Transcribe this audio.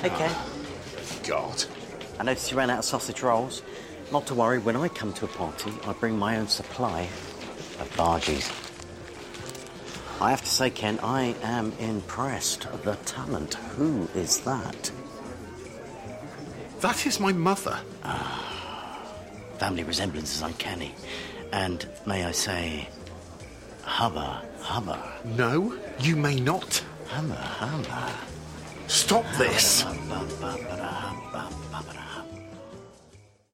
Hey, Ken. God. I noticed you ran out of sausage rolls. Not to worry, when I come to a party, I bring my own supply of bargies. I have to say, Ken, I am impressed. The talent. Who is that? That is my mother. Family resemblance is uncanny. And may I say, hubba, hubba. No, you may not. Hubba, hubba. Stop this. Hubba, hubba, hubba, hubba, hubba.